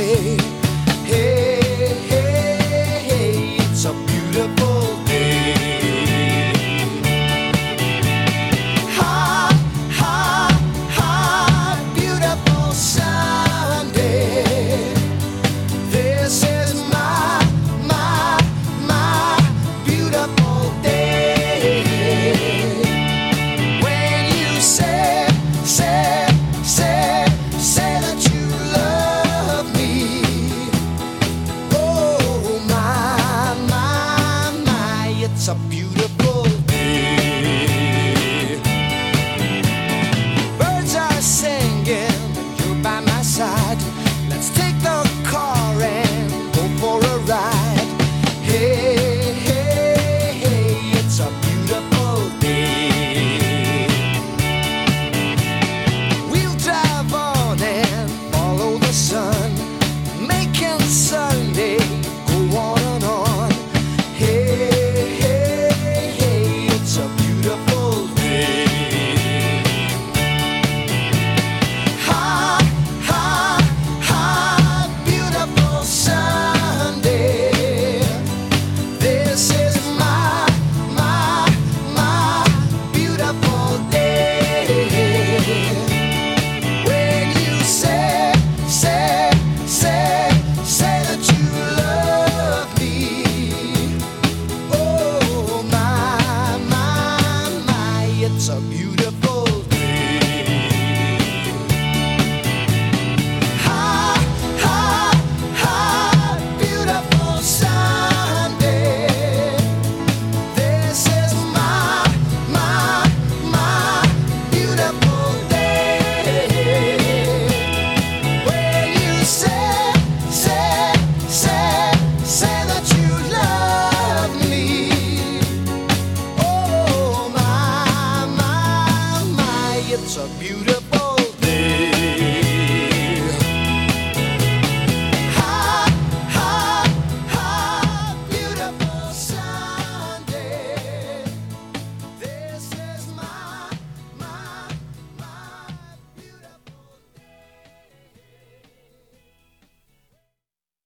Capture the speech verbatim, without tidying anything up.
say, hey, hey, hey, it's a beautiful day. Hot, hot, hot, beautiful Sunday. This is my, my, my beautiful day. When you say, say, say, say that you love me. Oh my, my, my, it's a beautiful day. Birds are singing, you're by my side.